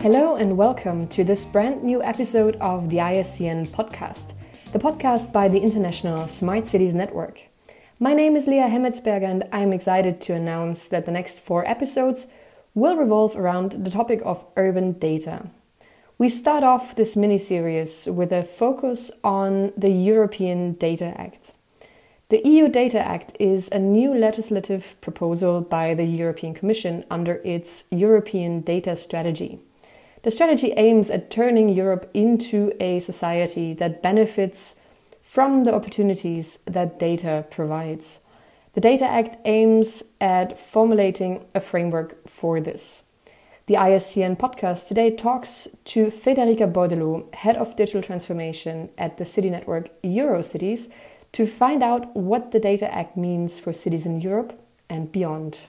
Hello and welcome to this brand new episode of the ISCN podcast, the podcast by the International Smart Cities Network. My name is Leah Hemmetsberger and I am excited to announce that the next 4 episodes will revolve around the topic of urban data. We start off this mini-series with a focus on the European Data Act. The EU Data Act is a new legislative proposal by the European Commission under its European Data Strategy. The strategy aims at turning Europe into a society that benefits from the opportunities that data provides. The Data Act aims at formulating a framework for this. The ISCN podcast today talks to Federica Bordelot, Head of Digital Transformation at the city network Eurocities, to find out what the Data Act means for cities in Europe and beyond.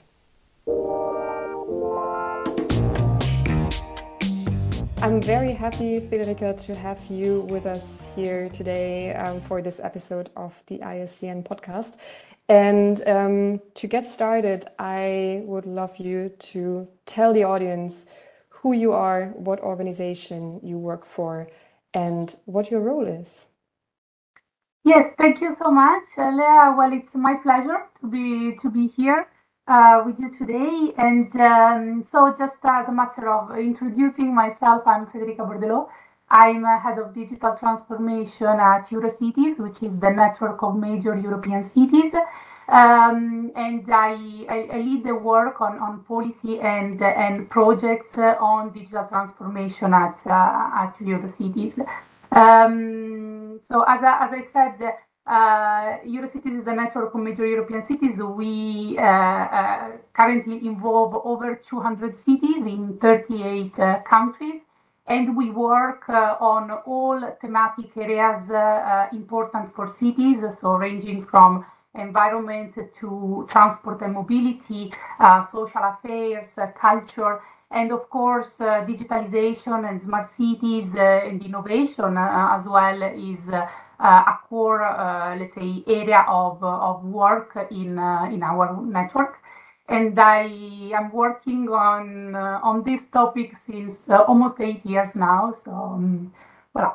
I'm very happy, Federica, to have you with us here today for this episode of the ISCN podcast. And to get started, I would love you to tell the audience who you are, what organization you work for, and what your role is. Yes, thank you so much, Leah. Well, it's my pleasure to be here with you today. And so just as a matter of introducing myself, I'm Federica Bordelot. I'm head of digital transformation at Eurocities, which is the network of major European cities. And I lead the work on policy and projects on digital transformation at Eurocities. So as I said, Eurocities is the network of major European cities. We currently involve over 200 cities in 38 countries, and we work on all thematic areas important for cities, so ranging from environment to transport and mobility, social affairs, culture, and of course, digitalization and smart cities and innovation as well is a core, let's say, area of work in our network. And I am working on this topic since almost 8 years now. So, voilà.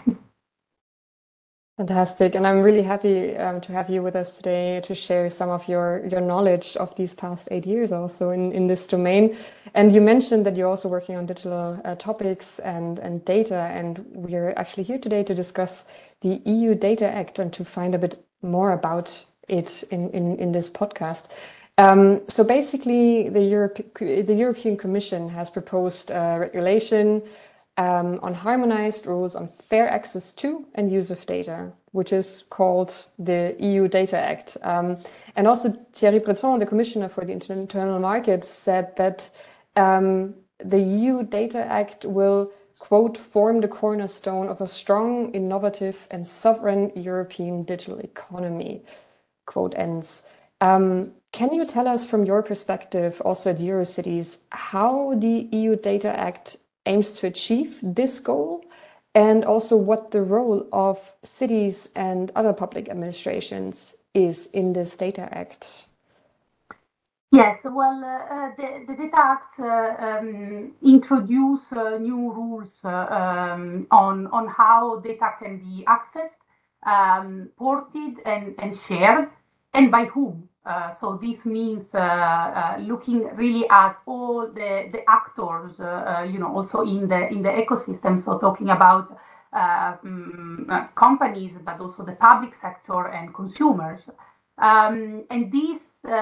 Fantastic. And I'm really happy to have you with us today to share some of your knowledge of these past 8 years also in this domain. And you mentioned that you're also working on digital topics and data. And we're actually here today to discuss the EU Data Act and to find a bit more about it in this podcast. So basically, the European Commission has proposed a regulation on harmonized rules on fair access to and use of data, which is called the EU Data Act. And also Thierry Breton, the Commissioner for the Internal Market, said that the EU Data Act will, quote, form the cornerstone of a strong, innovative and sovereign European digital economy, quote ends. Can you tell us from your perspective, also at Eurocities, how the EU Data Act aims to achieve this goal, and also what the role of cities and other public administrations is in this Data Act? Yes, well, the Data Act introduce new rules on how data can be accessed, ported, and shared, and by whom. So this means looking really at all the actors, also in the ecosystem. So talking about companies, but also the public sector and consumers. And this,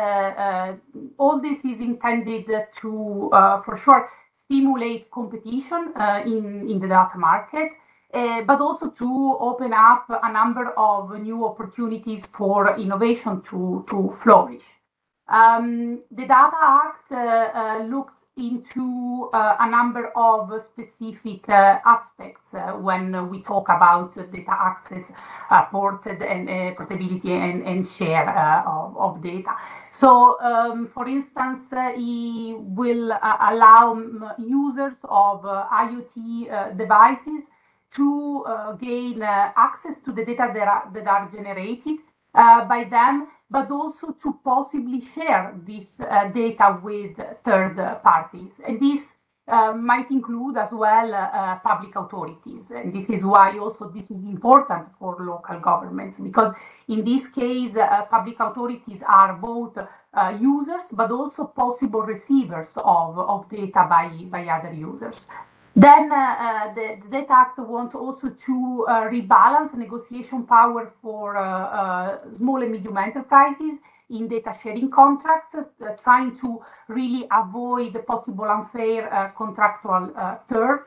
all this is intended to, for sure, stimulate competition in the data market. But also to open up a number of new opportunities for innovation to flourish. The Data Act looked into a number of specific aspects when we talk about data access, ported and portability and share of data. So, for instance, it will allow users of IoT devices to gain access to the data that are generated by them, but also to possibly share this data with third parties. And this might include as well public authorities. And this is why also this is important for local governments, because in this case, public authorities are both users, but also possible receivers of data by other users. Then the Data Act wants also to rebalance negotiation power for small and medium enterprises in data sharing contracts, trying to really avoid the possible unfair contractual terms.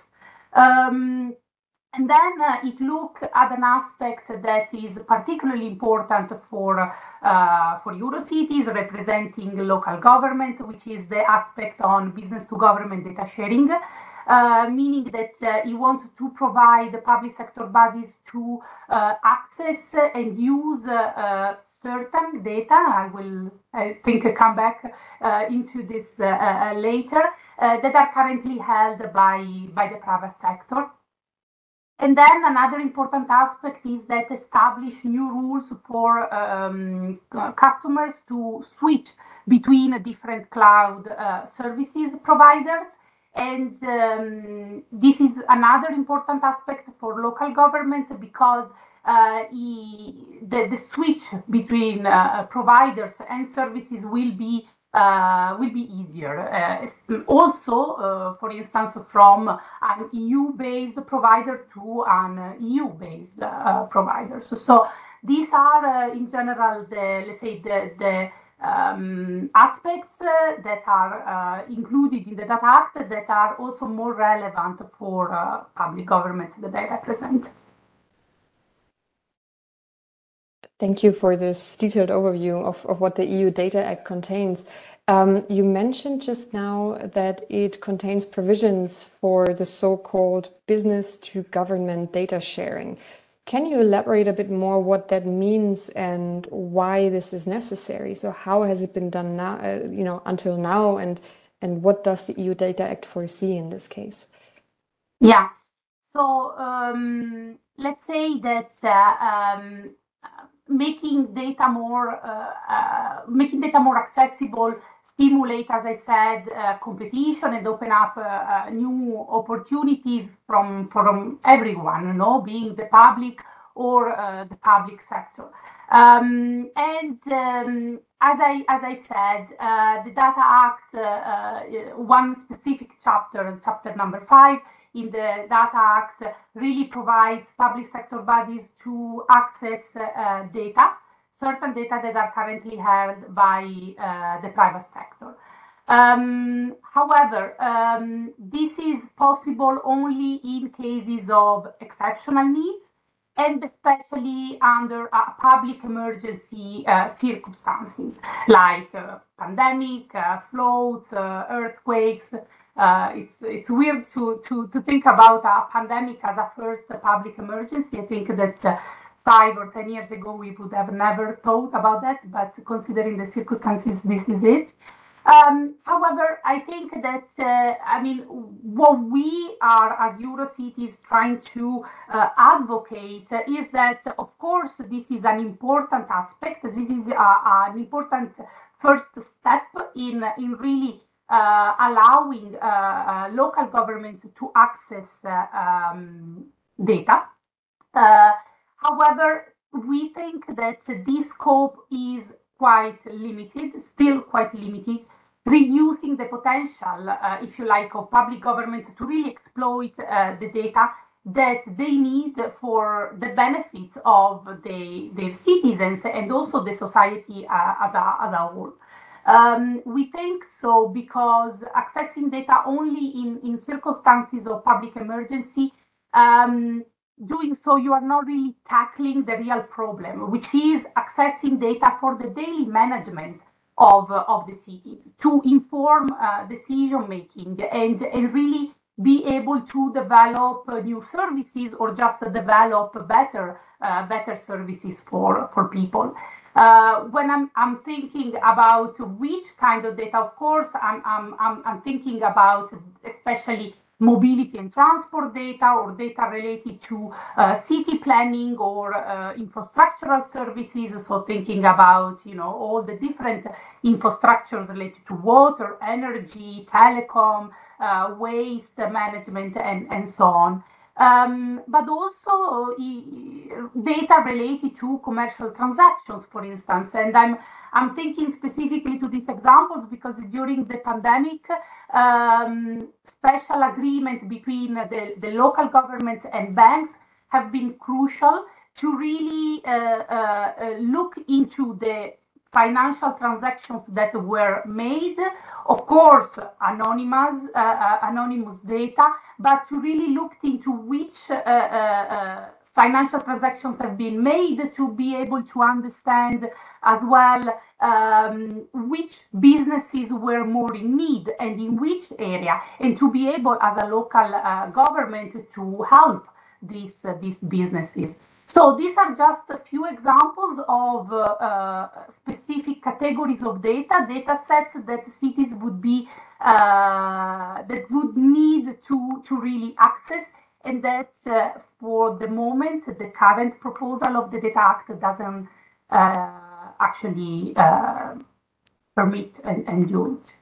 And then it looks at an aspect that is particularly important for Eurocities, representing local governments, which is the aspect on business to government data sharing. Meaning that he wants to provide the public sector bodies to access and use certain data. I think, come back into this later, that are currently held by the private sector. And then another important aspect is that establish new rules for customers to switch between different cloud services providers. And this is another important aspect for local governments, because the switch between providers and services will be easier. Also, for instance, from an EU-based provider to an EU-based provider. So these are, in general, let's say the aspects that are included in the Data Act that are also more relevant for public governments that I represent. Thank you for this detailed overview of what the EU Data Act contains. You mentioned just now that it contains provisions for the so-called business to government data sharing. Can you elaborate a bit more what that means and why this is necessary? So how has it been done now, until now, and what does the EU Data Act foresee in this case? Yeah. So let's say that making data more accessible stimulate, as I said, competition and open up new opportunities from everyone, being the public or the public sector. And as I said, the Data Act, one specific chapter number 5 in the Data Act, really provides public sector bodies to access certain data that are currently held by the private sector. However, this is possible only in cases of exceptional needs, and especially under public emergency circumstances like pandemic, floods, earthquakes. It's weird to think about a pandemic as a first public emergency. I think that 5 or 10 years ago we would have never thought about that, but considering the circumstances, this is it. However, I think that, what we are as Eurocities trying to advocate is that, of course, this is an important aspect. This is an important first step in really allowing local governments to access data. However, we think that this scope is still quite limited, reducing the potential, if you like, of public governments to really exploit the data that they need for the benefits of their citizens and also the society as a whole. We think so because accessing data only in circumstances of public emergency, doing so, you are not really tackling the real problem, which is accessing data for the daily management of the cities, to inform decision making and really be able to develop new services or just develop better services for people. When I'm thinking about which kind of data, of course, I'm thinking about especially mobility and transport data, or data related to city planning or infrastructural services. So thinking about, all the different infrastructures related to water, energy, telecom, waste management, and so on. But also data related to commercial transactions, for instance. And I'm thinking specifically to these examples because during the pandemic, special agreement between the local governments and banks have been crucial to really look into the financial transactions that were made, of course, anonymous data, but to really look into which financial transactions have been made to be able to understand as well which businesses were more in need and in which area, and to be able as a local government to help these businesses. So these are just a few examples of specific categories of data sets that cities would be that would need to really access, and that for the moment the current proposal of the Data Act doesn't actually permit and do it.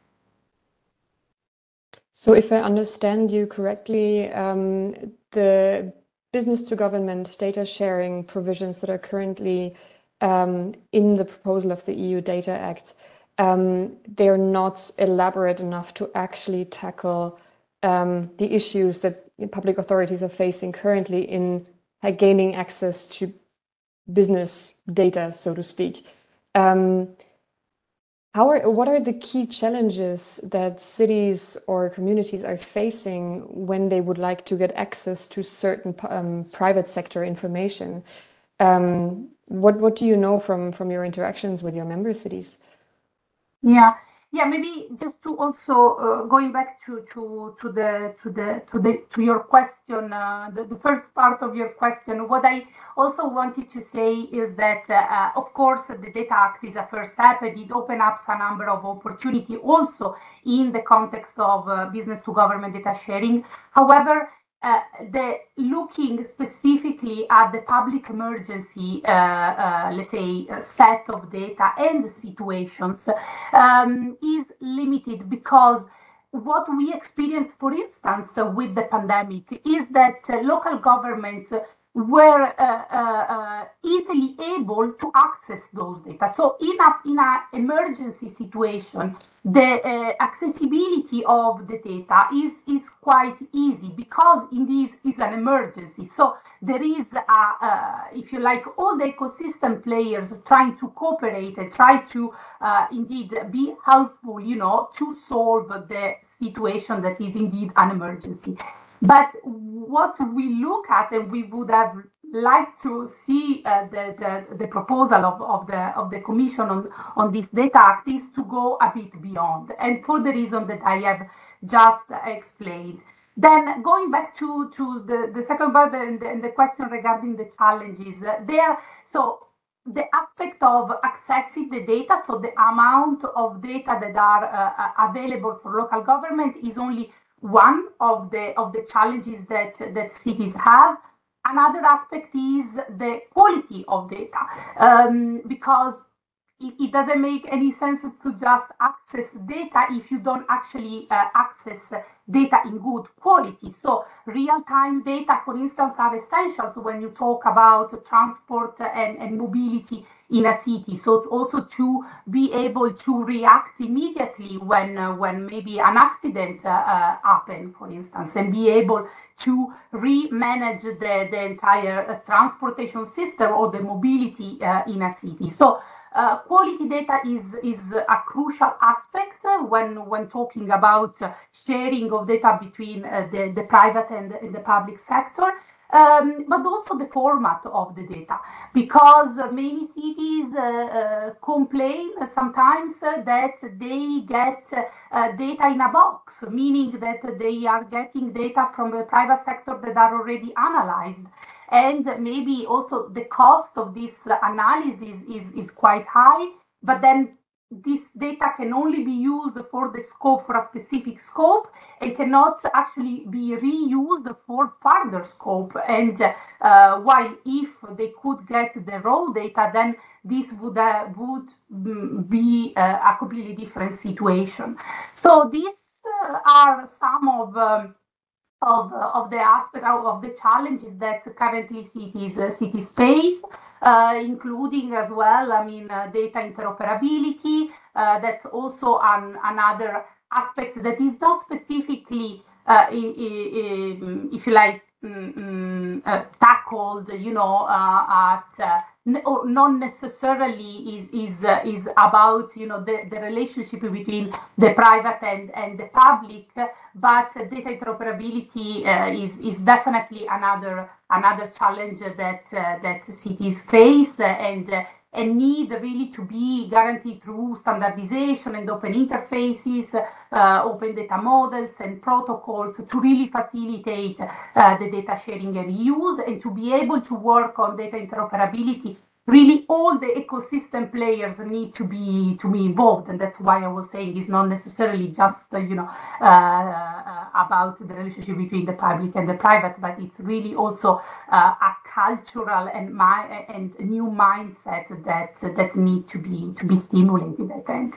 So if I understand you correctly, the business to government data sharing provisions that are currently in the proposal of the EU Data Act, they're not elaborate enough to actually tackle the issues that public authorities are facing currently in gaining access to business data, so to speak. What are the key challenges that cities or communities are facing when they would like to get access to certain private sector information? What do you know from your interactions with your member cities? Yeah, maybe just to also going back to your question, the first part of your question. What I also wanted to say is that, of course, the Data Act is a first step, and it opens up a number of opportunity also in the context of business to government data sharing. However, the looking specifically at the public emergency, let's say, set of data and situations is limited, because what we experienced, for instance, with the pandemic is that local governments were easily able to access those data. So in an emergency situation, the accessibility of the data is quite easy, because indeed is an emergency. So there is, if you like, all the ecosystem players trying to cooperate and try to indeed be helpful, to solve the situation that is indeed an emergency. But what we look at, and we would have liked to see the proposal of the Commission on this Data Act, is to go a bit beyond, and for the reason that I have just explained. Then going back to the second part and the question regarding the challenges there. So the aspect of accessing the data, so the amount of data that are available for local government, is only one of the challenges that cities have. Another aspect is the quality of data, because it doesn't make any sense to just access data if you don't actually access data in good quality. So real-time data, for instance, are essentials when you talk about transport and mobility in a city. So also to be able to react immediately when maybe an accident happens, for instance, and be able to re-manage the entire transportation system or the mobility in a city. So quality data is a crucial aspect when talking about sharing of data between the private and the public sector. But also the format of the data, because many cities complain sometimes that they get data in a box, meaning that they are getting data from the private sector that are already analyzed. And maybe also the cost of this analysis is quite high, but then this data can only be used for the scope, for a specific scope, and cannot actually be reused for further scope. And while if they could get the raw data, then this would be a completely different situation. So this are some of the aspect of the challenges that currently cities face, including as well, data interoperability. That's also another aspect that is not specifically, if you like, tackled, or not necessarily is about the relationship between the private and the public, but data interoperability is definitely another challenge that cities face and need really to be guaranteed through standardization and open interfaces, open data models and protocols to really facilitate the data sharing and reuse, and to be able to work on data interoperability. Really, all the ecosystem players need to be involved, and that's why I was saying it's not necessarily just about the relationship between the public and the private, but it's really also a cultural and new mindset that need to be stimulated, I think.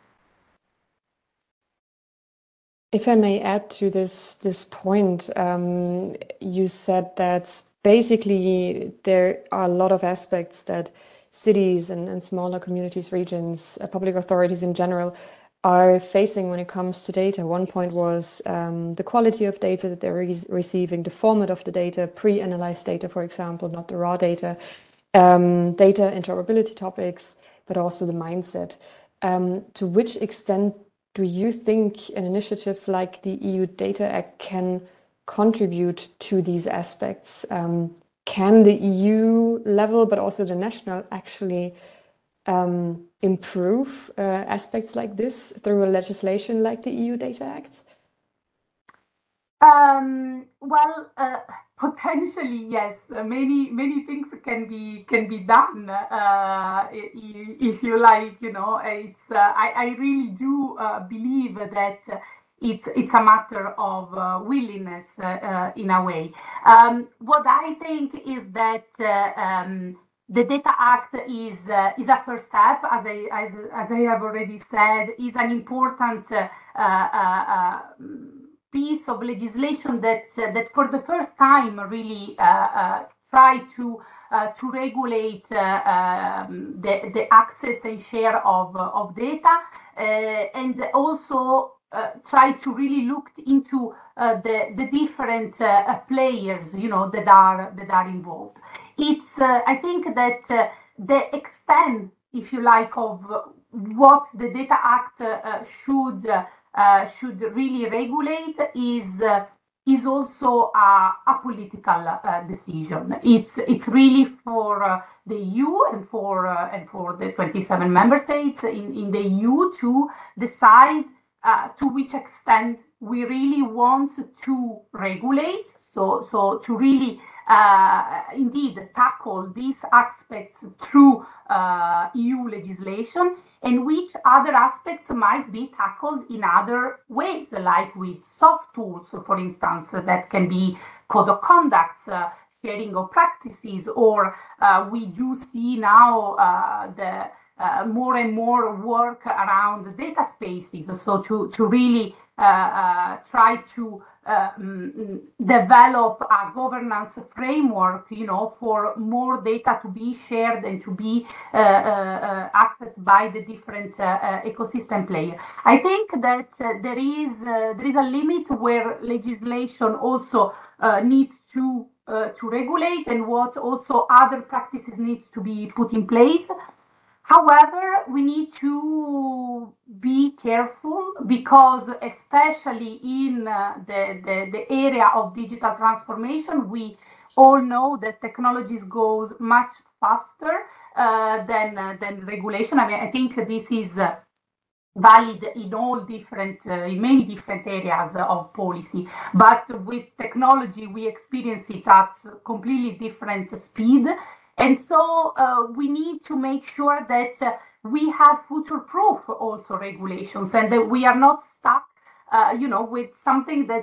If I may add to this point, you said that basically there are a lot of aspects that cities and smaller communities, regions, public authorities in general are facing when it comes to data. One point was the quality of data that they're receiving, the format of the data, pre-analyzed data, for example, not the raw data, data interoperability topics, but also the mindset. To which extent do you think an initiative like the EU Data Act can contribute to these aspects? Can the EU level, but also the national, actually improve aspects like this through a legislation like the EU Data Act? Well, potentially, yes. Many things can be done if you like. It's I really do believe that it's a matter of willingness in a way. What I think is that the Data Act is a first step, as I have already said, is an important piece of legislation that for the first time really try to regulate the access and share of data, and also try to really look into the different players, that are involved. It's I think that the extent, if you like, of what the Data Act should really regulate is also a political decision. It's really for the EU and for the 27 member states in the EU to decide to which extent we really want to regulate. So to really indeed tackle these aspects through EU legislation, and which other aspects might be tackled in other ways, like with soft tools, for instance, that can be code of conduct, sharing of practices, or we do see now the more and more work around data spaces. So to really try to develop a governance framework, for more data to be shared and to be accessed by the different ecosystem players. I think that there is a limit where legislation also needs to regulate, and what also other practices needs to be put in place. However, we need to be careful, because especially in the area of digital transformation, we all know that technologies goes much faster than regulation. I think this is valid in all different, in many different areas of policy. But with technology, we experience it at completely different speed. And so we need to make sure that we have future-proof also regulations, and that we are not stuck, with something that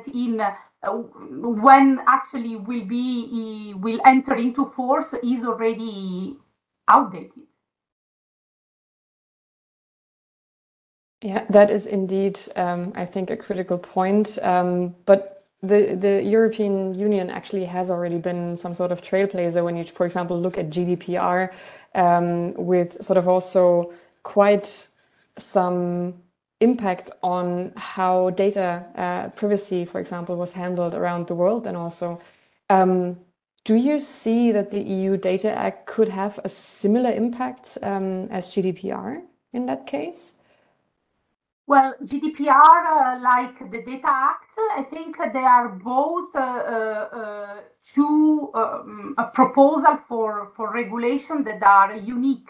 when actually will enter into force is already outdated. Yeah, that is indeed, I think, a critical point. But the European Union actually has already been some sort of trailblazer when you, for example, look at GDPR, with sort of also quite some impact on how data privacy, for example, was handled around the world. And also, do you see that the EU Data Act could have a similar impact as GDPR in that case? Well, GDPR, like the Data Act, I think they are both two a proposal for regulation that are unique,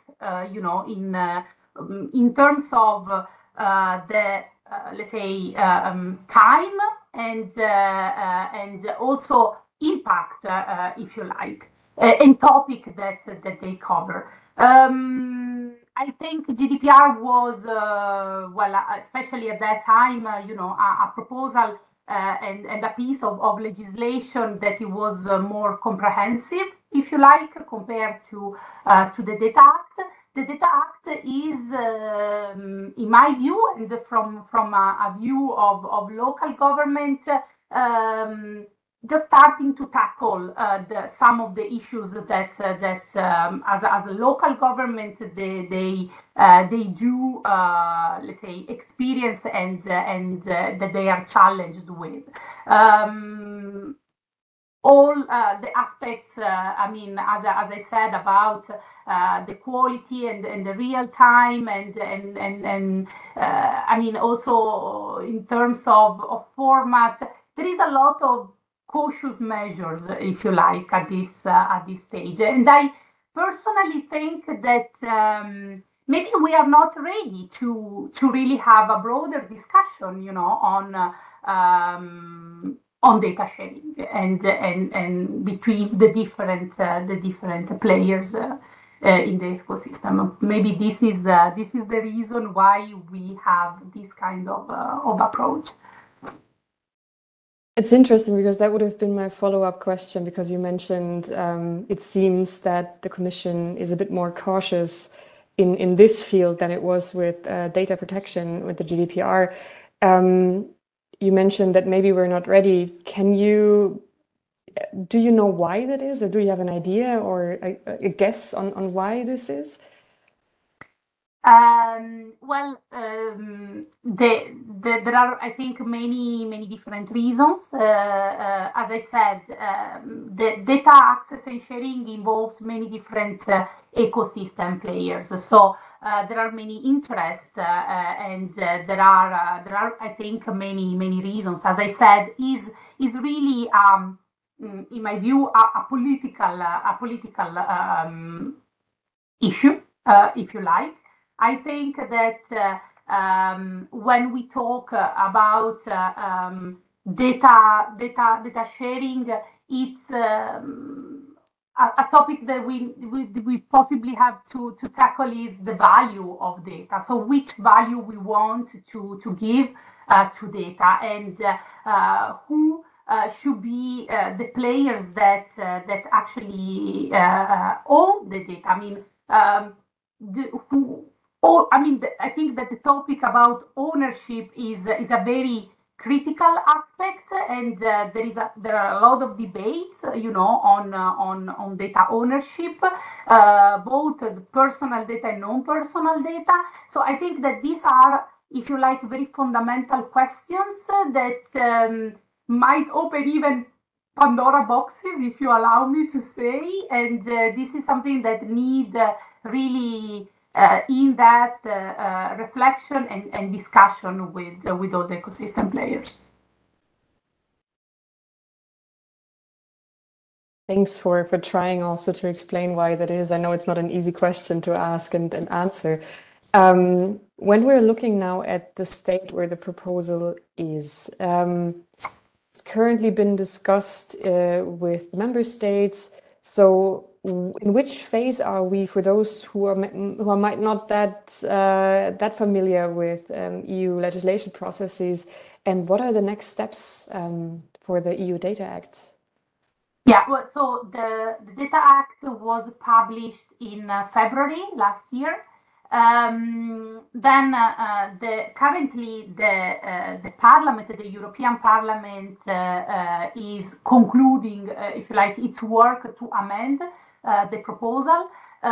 in terms of the let's say time and also impact, if you like, and topic that they cover. I think GDPR was, especially at that time, a proposal and a piece of legislation that it was more comprehensive, if you like, compared to the Data Act. The Data Act is, in my view, and from a view of local government, just starting to tackle some of the issues that as a local government they do, let's say, experience and that they are challenged with. All the aspects, I mean, as I said, about the quality and the real time and I mean, also in terms of format, there is a lot of cautious measures, if you like, at this stage. And I personally think that maybe we are not ready to really have a broader discussion, on data sharing and between the different players in the ecosystem. Maybe this is the reason why we have this kind of approach. It's interesting because that would have been my follow-up question, because you mentioned it seems that the Commission is a bit more cautious in this field than it was with data protection with the GDPR. You mentioned that maybe we're not ready. Do you know why that is, or do you have an idea or a guess on why this is? There are, I think, many different reasons. As I said, the data access and sharing involves many different ecosystem players. So there are many interests, and there are, I think, many reasons. As I said, is really, in my view, a political issue, if you like. I think that when we talk about data sharing, it's a topic that we possibly have to tackle is the value of data. So which value we want to give to data, and who should be the players that actually own the data. I mean, I think that the topic about ownership is a very critical aspect, and there are a lot of debates, on data ownership, both the personal data and non-personal data. So I think that these are, if you like, very fundamental questions that might open even Pandora boxes, if you allow me to say, and this is something that need really in-depth reflection and discussion with all the ecosystem players. Thanks for trying also to explain why that is. I know it's not an easy question to ask and answer. When we're looking now at the state where the proposal is, it's currently been discussed with member states. So in which phase are we for those who might not that familiar with EU legislation processes, and what are the next steps for the EU Data Act? Yeah, well, so the Data Act was published in February last year. Currently the Parliament, the European Parliament, is concluding, if you like, its work to amend the proposal.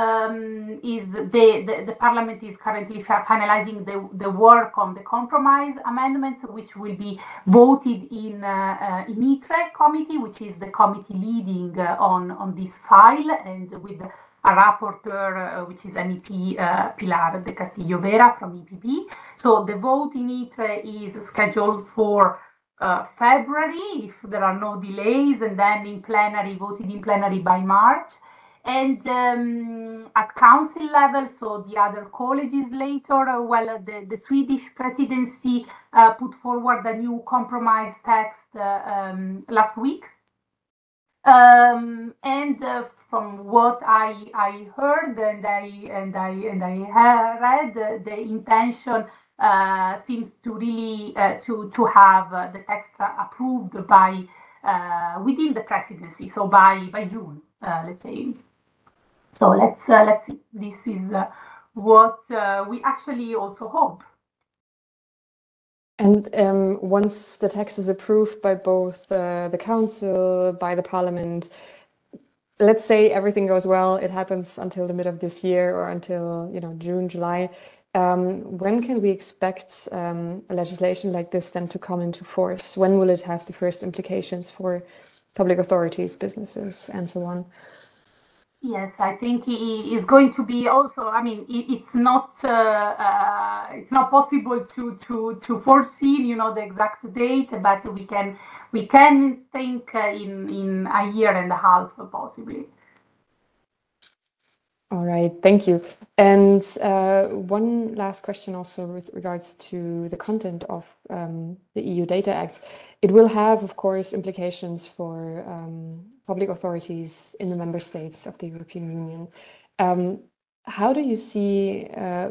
The Parliament is currently finalizing the work on the compromise amendments, which will be voted in ITRE committee, which is the committee leading on this file, and with a rapporteur, which is MEP Pilar de Castillo Vera from EPP. So the vote in ITRE is scheduled for February, if there are no delays, and then in plenary, voted in plenary by March. And at council level, so the other co-legislator, the Swedish presidency put forward a new compromise text last week. From what I heard and I read, the intention seems to really to have the text approved by within the presidency, so by June, let's say. So let's see. This is what we actually also hope. And once the text is approved by both the council, by the parliament, let's say everything goes well, it happens until the mid of this year or until June, July. When can we expect legislation like this then to come into force? When will it have the first implications for public authorities, businesses, and so on? Yes, I think it is going to be also. I mean, it's not possible to foresee, the exact date, but we can think in a year and a half possibly. All right, thank you. And one last question also with regards to the content of the EU Data Act. It will have, of course, implications for public authorities in the member states of the European Union. How do you see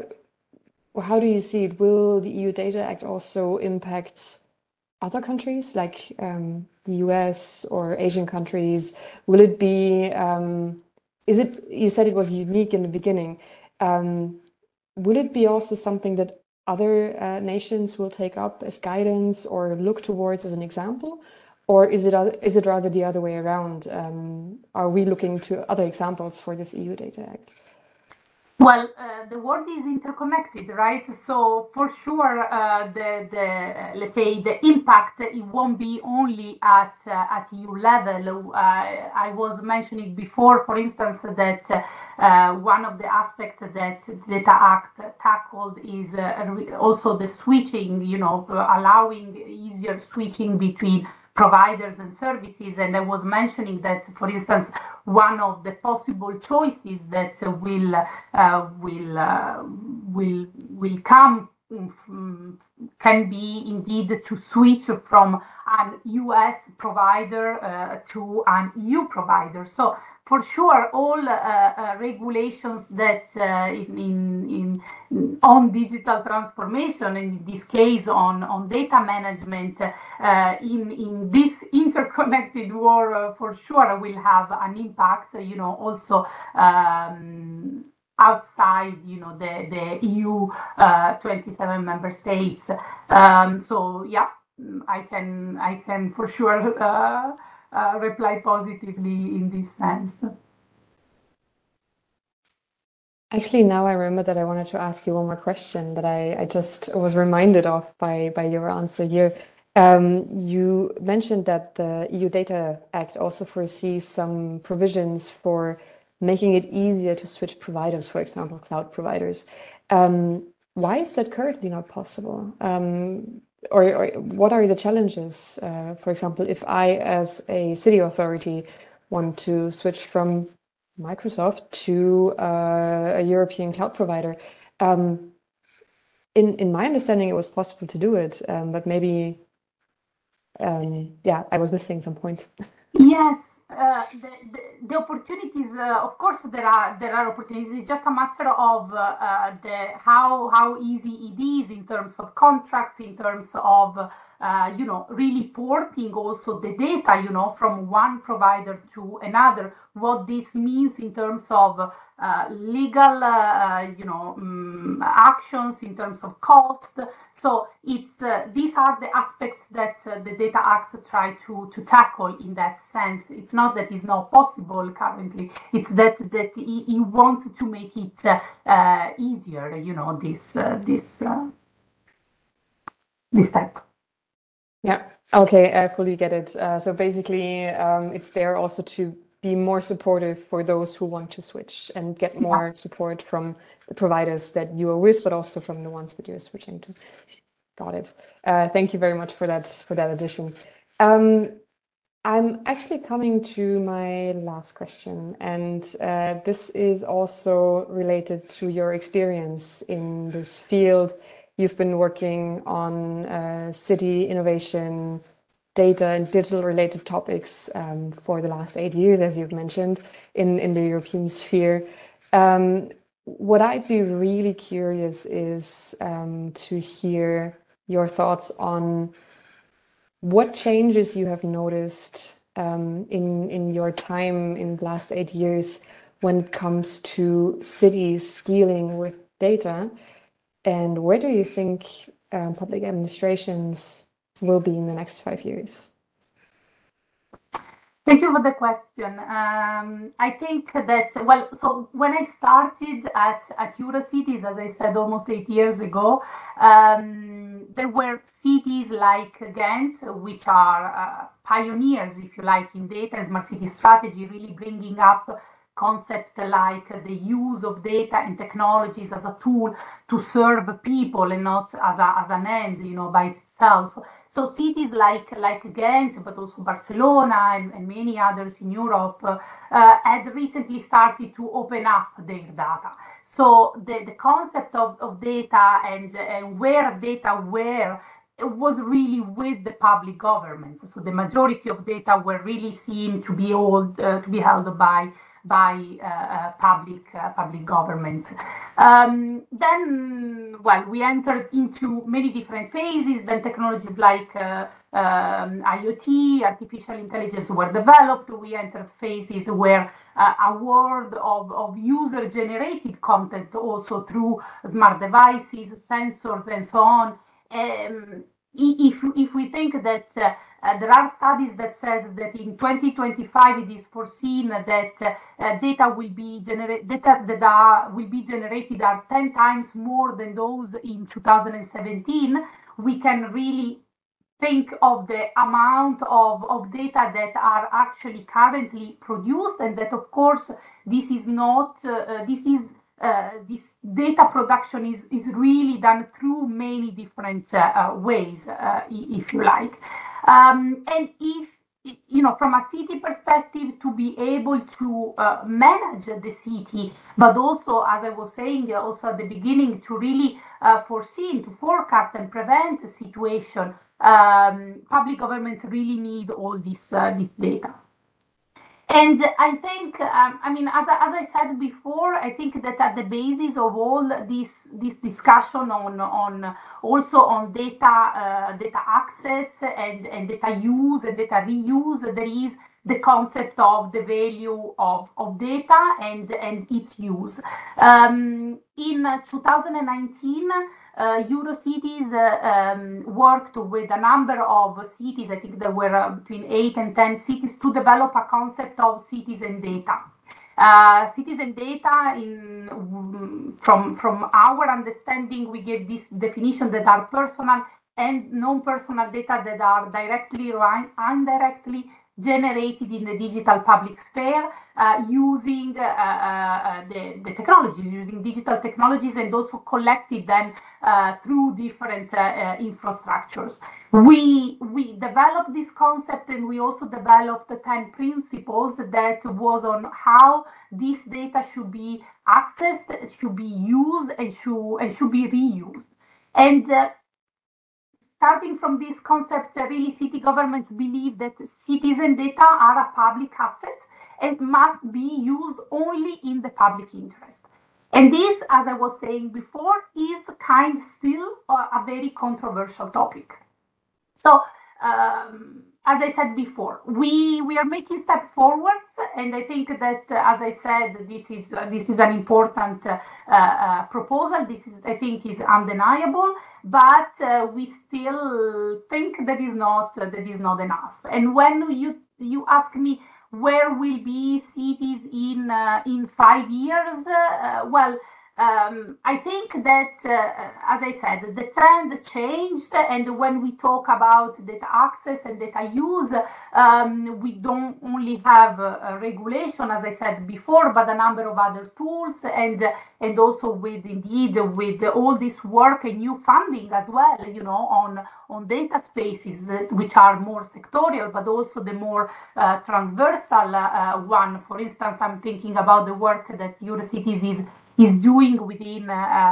it? Will the EU Data Act also impact other countries like the US or Asian countries? Will it be you said it was unique in the beginning. Will it be also something that other nations will take up as guidance or look towards as an example? Or is it rather the other way around? Are we looking to other examples for this EU Data Act? Well, the world is interconnected, right? So for sure, let's say the impact, it won't be only at EU level. I was mentioning before, for instance, that one of the aspects that Data Act tackled is also the switching, allowing easier switching between providers and services. And I was mentioning that, for instance, one of the possible choices that will come can be indeed to switch from an US provider to an EU provider. So for sure, all regulations that on digital transformation, and in this case on data management, in this interconnected world, for sure will have an impact. Also outside, the EU 27 member states. So yeah, I can for sure. Reply positively in this sense. Actually, now I remember that I wanted to ask you one more question that I just was reminded of by your answer here. You mentioned that the EU Data Act also foresees some provisions for making it easier to switch providers, for example, cloud providers. Why is that currently not possible? Or what are the challenges? For example, if I, as a city authority, want to switch from Microsoft to a European cloud provider, in my understanding, it was possible to do it, but maybe, I was missing some points. Yes. The opportunities, of course, there are opportunities. It's just a matter of how easy it is in terms of contracts, in terms of really porting also the data, from one provider to another, what this means in terms of legal, actions, in terms of cost. So it's these are the aspects that the Data Act try to tackle in that sense. It's not that it's not possible currently. It's that he wants to make it easier. This type. Yeah. Okay. I fully get it. So basically, it's there also to be more supportive for those who want to switch and get more support from the providers that you are with, but also from the ones that you're switching to. Got it. Thank you very much for that addition. I'm actually coming to my last question, and this is also related to your experience in this field. You've been working on city innovation, data and digital related topics for the last 8 years, as you've mentioned, in the European sphere. What I'd be really curious is to hear your thoughts on what changes you have noticed in your time in the last 8 years when it comes to cities dealing with data, and where do you think public administrations will be in the next 5 years? Thank you for the question. I think that, so when I started at Eurocities, as I said, almost 8 years ago, there were cities like Ghent, which are pioneers, if you like, in data and smart city strategy, really bringing up concepts like the use of data and technologies as a tool to serve people and not as an end, by itself. So cities like Ghent, but also Barcelona and many others in Europe had recently started to open up their data. So the concept of data and where data were, it was really with the public governments. So the majority of data were really seen to be held by public governments. Then, we entered into many different phases. Then technologies like IoT, artificial intelligence were developed. We entered phases where a world of user-generated content also through smart devices, sensors, and so on. If we think that there are studies that says that in 2025 it is foreseen that data will be generated are 10 times more than those in 2017, we can really think of the amount of data that are actually currently produced, and that of course this is not this data production is really done through many different ways, if you like. And if, from a city perspective, to be able to manage the city, but also, as I was saying also at the beginning, to really foresee, to forecast and prevent a situation, public governments really need all this data. And I think, as I said before, I think that at the basis of all this discussion on also on data access and data use and data reuse, there is the concept of the value of data and its use. In 2019, Eurocities worked with a number of cities, I think there were between 8 and 10 cities, to develop a concept of citizen data. Citizen data, from our understanding, we gave this definition that are personal and non-personal data that are directly or indirectly generated in the digital public sphere using the technologies, using digital technologies, and also collected then through different infrastructures. We developed this concept, and we also developed the 10 principles that was on how this data should be accessed, should be used, and should be reused. And starting from this concept, really city governments believe that citizen data are a public asset and must be used only in the public interest. And this, as I was saying before, is still a very controversial topic. So, as I said before, we are making steps forwards, and I think that, as I said, this is an important proposal. This is, I think, is undeniable, but we still think that is not enough. And when you ask me where will be cities in 5 years, well. I think that, as I said, the trend changed, and when we talk about data access and data use, we don't only have regulation, as I said before, but a number of other tools, and also with all this work and new funding as well, on data spaces which are more sectorial, but also the more transversal one. For instance, I'm thinking about the work that Eurocities is doing within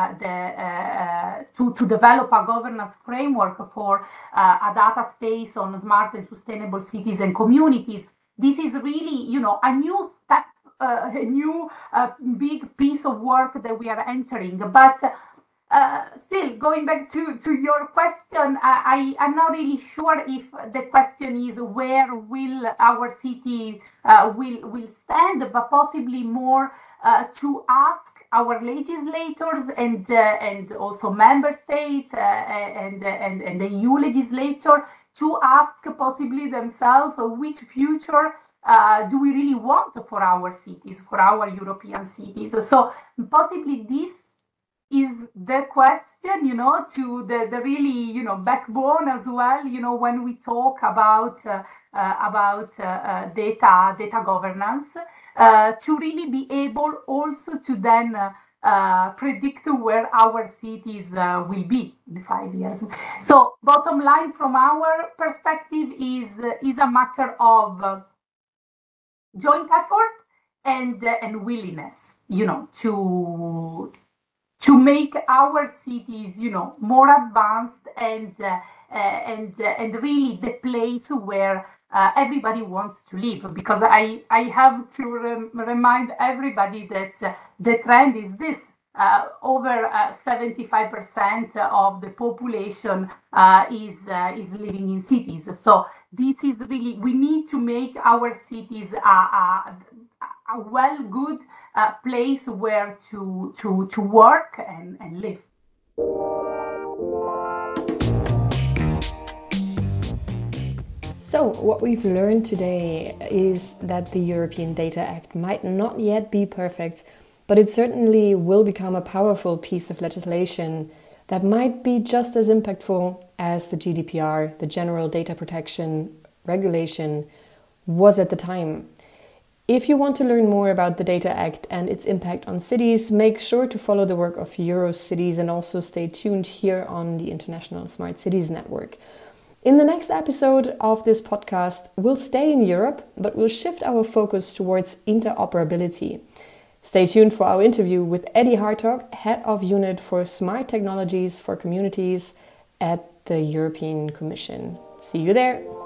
to develop a governance framework for a data space on smart and sustainable cities and communities. This is really, a new step, a new big piece of work that we are entering. But still, going back to your question, I'm not really sure if the question is where will our city will stand, but possibly more to ask our legislators and also member states and the EU legislator to ask possibly themselves which future do we really want for our cities, for our European cities. So possibly this is the question, to the really, backbone as well, when we talk about data governance. To really be able also to then predict where our cities will be in 5 years. So bottom line from our perspective is a matter of joint effort and willingness, to make our cities, more advanced and really the place where everybody wants to live, because I have to remind everybody that the trend is this. Over 75% of the population is living in cities. So this is really, we need to make our cities a good place where to work and live. So, what we've learned today is that the European Data Act might not yet be perfect, but it certainly will become a powerful piece of legislation that might be just as impactful as the GDPR, the General Data Protection Regulation, was at the time. If you want to learn more about the Data Act and its impact on cities, make sure to follow the work of Eurocities and also stay tuned here on the International Smart Cities Network. In the next episode of this podcast, we'll stay in Europe, but we'll shift our focus towards interoperability. Stay tuned for our interview with Eddie Hartog, Head of Unit for Smart Technologies for Communities at the European Commission. See you there!